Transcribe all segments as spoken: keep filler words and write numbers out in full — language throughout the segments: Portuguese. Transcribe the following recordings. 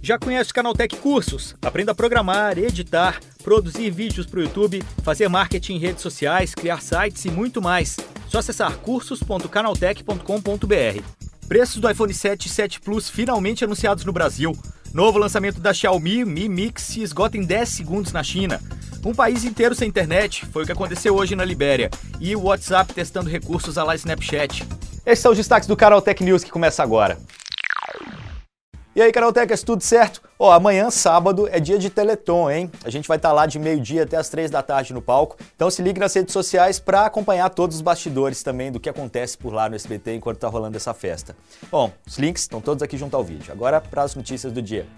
Já conhece o Canaltech Cursos? Aprenda a programar, editar, produzir vídeos para o YouTube, fazer marketing em redes sociais, criar sites e muito mais. Só acessar cursos ponto canaltech ponto com ponto b r. Preços do iPhone sete e sete Plus finalmente anunciados no Brasil. Novo lançamento da Xiaomi Mi Mix se esgota em dez segundos na China. Um país inteiro sem internet, foi o que aconteceu hoje na Libéria. E o WhatsApp testando recursos à la Snapchat. Esses são os destaques do Canaltech News que começa agora. E aí, Canaltechers, tudo certo? Ó, amanhã, sábado, é dia de Teleton, hein? A gente vai estar lá de meio-dia até as três da tarde no palco. Então se ligue nas redes sociais para acompanhar todos os bastidores também do que acontece por lá no S B T enquanto tá rolando essa festa. Bom, os links estão todos aqui junto ao vídeo. Agora para as notícias do dia.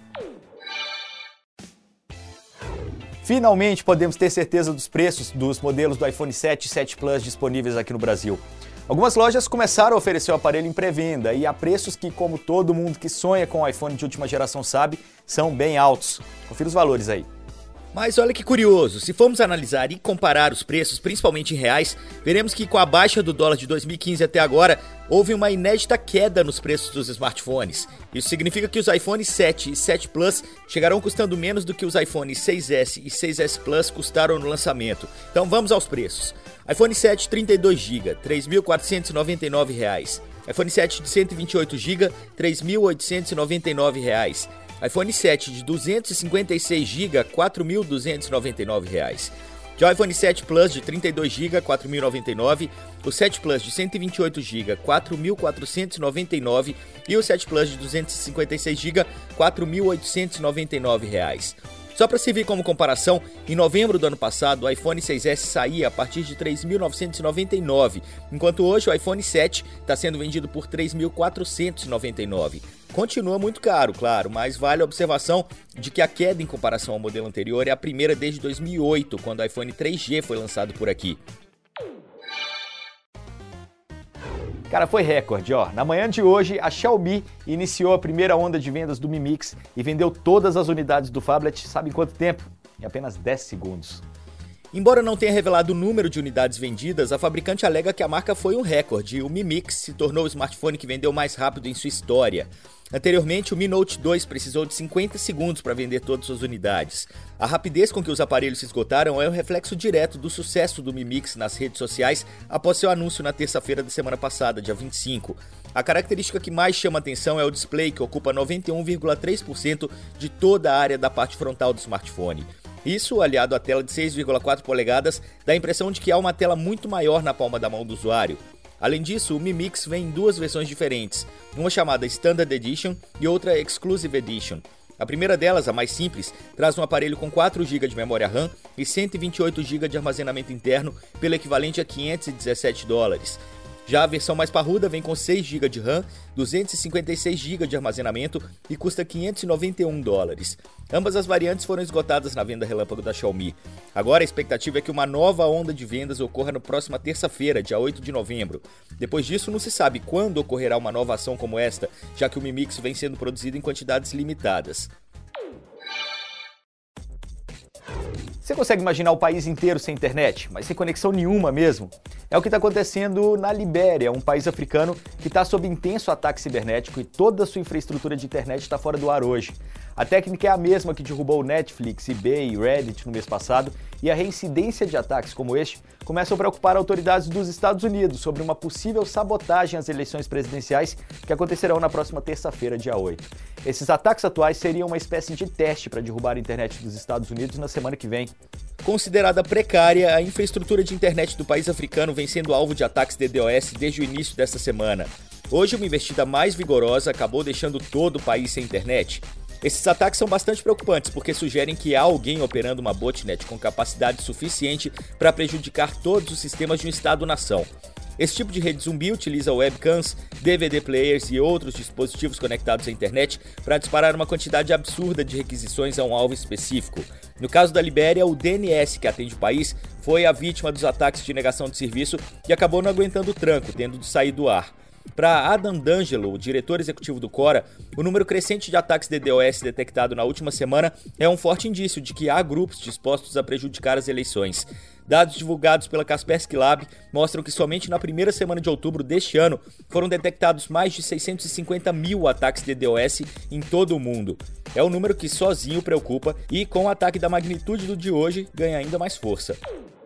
Finalmente podemos ter certeza dos preços dos modelos do iPhone sete e sete Plus disponíveis aqui no Brasil. Algumas lojas começaram a oferecer o aparelho em pré-venda e a preços que, como todo mundo que sonha com o iPhone de última geração sabe, são bem altos. Confira os valores aí. Mas olha que curioso, se formos analisar e comparar os preços, principalmente em reais, veremos que com a baixa do dólar de dois mil e quinze até agora, houve uma inédita queda nos preços dos smartphones. Isso significa que os iPhone sete e sete Plus chegarão custando menos do que os iPhone seis S e seis S Plus custaram no lançamento. Então vamos aos preços. iPhone sete trinta e dois gigas, três mil quatrocentos e noventa e nove reais. iPhone sete de cento e vinte e oito gigas, três mil oitocentos e noventa e nove reais. iPhone sete de duzentos e cinquenta e seis gigas, quatro mil duzentos e noventa e nove reais. Já o iPhone sete Plus de trinta e dois gigas, quatro mil e noventa e nove reais. O sete Plus de cento e vinte e oito gigas, quatro mil quatrocentos e noventa e nove reais. E o sete Plus de duzentos e cinquenta e seis gigas, quatro mil oitocentos e noventa e nove reais. Só para servir como comparação, em novembro do ano passado, o iPhone seis S saía a partir de três mil novecentos e noventa e nove reais, enquanto hoje o iPhone sete está sendo vendido por três mil quatrocentos e noventa e nove reais. Continua muito caro, claro, mas vale a observação de que a queda em comparação ao modelo anterior é a primeira desde dois mil e oito, quando o iPhone três G foi lançado por aqui. Cara, foi recorde, ó. Na manhã de hoje, a Xiaomi iniciou a primeira onda de vendas do Mi Mix e vendeu todas as unidades do phablet, sabe em quanto tempo? Em apenas dez segundos. Embora não tenha revelado o número de unidades vendidas, a fabricante alega que a marca foi um recorde e o Mi Mix se tornou o smartphone que vendeu mais rápido em sua história. Anteriormente, o Mi Note dois precisou de cinquenta segundos para vender todas suas unidades. A rapidez com que os aparelhos se esgotaram é um reflexo direto do sucesso do Mi Mix nas redes sociais após seu anúncio na terça-feira da semana passada, dia vinte e cinco. A característica que mais chama atenção é o display, que ocupa noventa e um vírgula três por cento de toda a área da parte frontal do smartphone. Isso, aliado à tela de seis vírgula quatro polegadas, dá a impressão de que há uma tela muito maior na palma da mão do usuário. Além disso, o Mi Mix vem em duas versões diferentes, uma chamada Standard Edition e outra Exclusive Edition. A primeira delas, a mais simples, traz um aparelho com quatro gigas de memória RAM e cento e vinte e oito gigas de armazenamento interno pelo equivalente a quinhentos e dezessete dólares. Já a versão mais parruda vem com seis gigas de RAM, duzentos e cinquenta e seis gigas de armazenamento e custa quinhentos e noventa e um dólares. Ambas as variantes foram esgotadas na venda relâmpago da Xiaomi. Agora a expectativa é que uma nova onda de vendas ocorra na próxima terça-feira, dia oito de novembro. Depois disso, não se sabe quando ocorrerá uma nova ação como esta, já que o Mi Mix vem sendo produzido em quantidades limitadas. Você consegue imaginar o país inteiro sem internet, mas sem conexão nenhuma mesmo? É o que está acontecendo na Libéria, um país africano que está sob intenso ataque cibernético e toda a sua infraestrutura de internet está fora do ar hoje. A técnica é a mesma que derrubou Netflix, eBay e Reddit no mês passado, e a reincidência de ataques como este começa a preocupar autoridades dos Estados Unidos sobre uma possível sabotagem às eleições presidenciais que acontecerão na próxima terça-feira, dia oito. Esses ataques atuais seriam uma espécie de teste para derrubar a internet dos Estados Unidos na semana que vem. Considerada precária, a infraestrutura de internet do país africano vem sendo alvo de ataques de DDoS desde o início desta semana. Hoje, uma investida mais vigorosa acabou deixando todo o país sem internet. Esses ataques são bastante preocupantes porque sugerem que há alguém operando uma botnet com capacidade suficiente para prejudicar todos os sistemas de um Estado-nação. Esse tipo de rede zumbi utiliza webcams, D V D players e outros dispositivos conectados à internet para disparar uma quantidade absurda de requisições a um alvo específico. No caso da Libéria, o D N S, que atende o país, foi a vítima dos ataques de negação de serviço e acabou não aguentando o tranco, tendo de sair do ar. Para Adam D'Angelo, o diretor executivo do Quora, o número crescente de ataques de DDoS detectado na última semana é um forte indício de que há grupos dispostos a prejudicar as eleições. Dados divulgados pela Kaspersky Lab mostram que somente na primeira semana de outubro deste ano foram detectados mais de seiscentos e cinquenta mil ataques de DDoS em todo o mundo. É um número que sozinho preocupa e, com o ataque da magnitude do de hoje, ganha ainda mais força.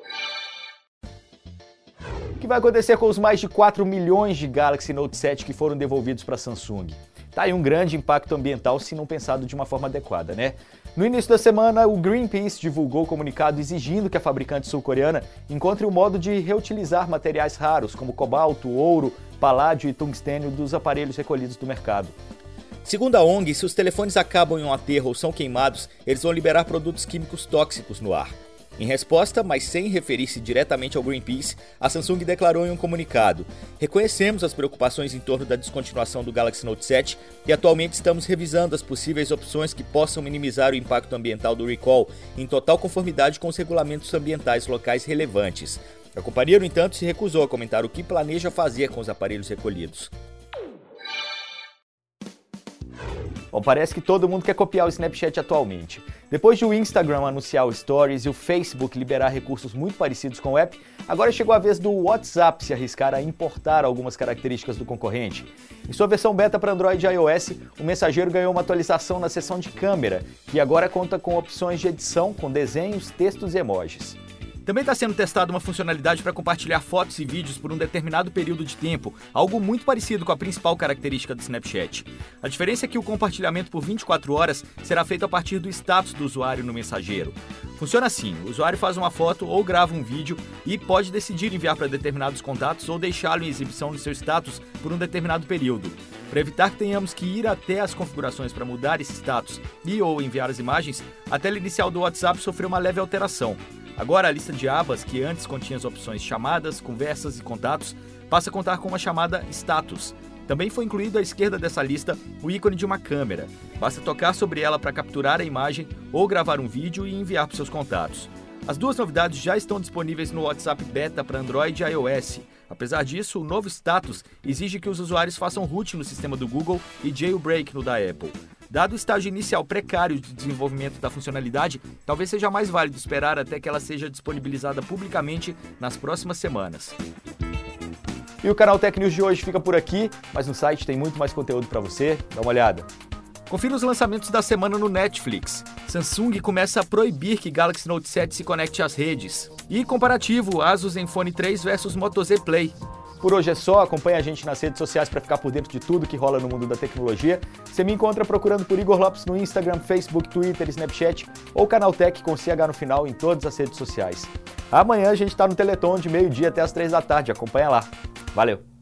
O que vai acontecer com os mais de quatro milhões de Galaxy Note sete que foram devolvidos para a Samsung? Tá aí um grande impacto ambiental se não pensado de uma forma adequada, né? No início da semana, o Greenpeace divulgou o comunicado exigindo que a fabricante sul-coreana encontre um modo de reutilizar materiais raros como cobalto, ouro, paládio e tungstênio dos aparelhos recolhidos do mercado. Segundo a O N G, se os telefones acabam em um aterro ou são queimados, eles vão liberar produtos químicos tóxicos no ar. Em resposta, mas sem referir-se diretamente ao Greenpeace, a Samsung declarou em um comunicado: reconhecemos as preocupações em torno da descontinuação do Galaxy Note sete e atualmente estamos revisando as possíveis opções que possam minimizar o impacto ambiental do recall, em total conformidade com os regulamentos ambientais locais relevantes. A companhia, no entanto, se recusou a comentar o que planeja fazer com os aparelhos recolhidos. Bom, parece que todo mundo quer copiar o Snapchat atualmente. Depois de o Instagram anunciar o Stories e o Facebook liberar recursos muito parecidos com o app, agora chegou a vez do WhatsApp se arriscar a importar algumas características do concorrente. Em sua versão beta para Android e iOS, o mensageiro ganhou uma atualização na seção de câmera, que agora conta com opções de edição com desenhos, textos e emojis. Também está sendo testada uma funcionalidade para compartilhar fotos e vídeos por um determinado período de tempo, algo muito parecido com a principal característica do Snapchat. A diferença é que o compartilhamento por vinte e quatro horas será feito a partir do status do usuário no mensageiro. Funciona assim: o usuário faz uma foto ou grava um vídeo e pode decidir enviar para determinados contatos ou deixá-lo em exibição no seu status por um determinado período. Para evitar que tenhamos que ir até as configurações para mudar esse status e ou enviar as imagens, a tela inicial do WhatsApp sofreu uma leve alteração. Agora a lista de abas, que antes continha as opções chamadas, conversas e contatos, passa a contar com uma chamada status. Também foi incluído à esquerda dessa lista o ícone de uma câmera. Basta tocar sobre ela para capturar a imagem ou gravar um vídeo e enviar para seus contatos. As duas novidades já estão disponíveis no WhatsApp Beta para Android e iOS. Apesar disso, o novo status exige que os usuários façam root no sistema do Google e jailbreak no da Apple. Dado o estágio inicial precário de desenvolvimento da funcionalidade, talvez seja mais válido esperar até que ela seja disponibilizada publicamente nas próximas semanas. E o canal Tech News de hoje fica por aqui, mas no site tem muito mais conteúdo para você. Dá uma olhada. Confira os lançamentos da semana no Netflix. Samsung começa a proibir que Galaxy Note sete se conecte às redes. E comparativo, Asus Zenfone três versus Moto Z Play. Por hoje é só, acompanhe a gente nas redes sociais para ficar por dentro de tudo que rola no mundo da tecnologia. Você me encontra procurando por Igor Lopes no Instagram, Facebook, Twitter, Snapchat ou Canal Tech com C H no final em todas as redes sociais. Amanhã a gente está no Teleton de meio-dia até as três da tarde, acompanha lá. Valeu!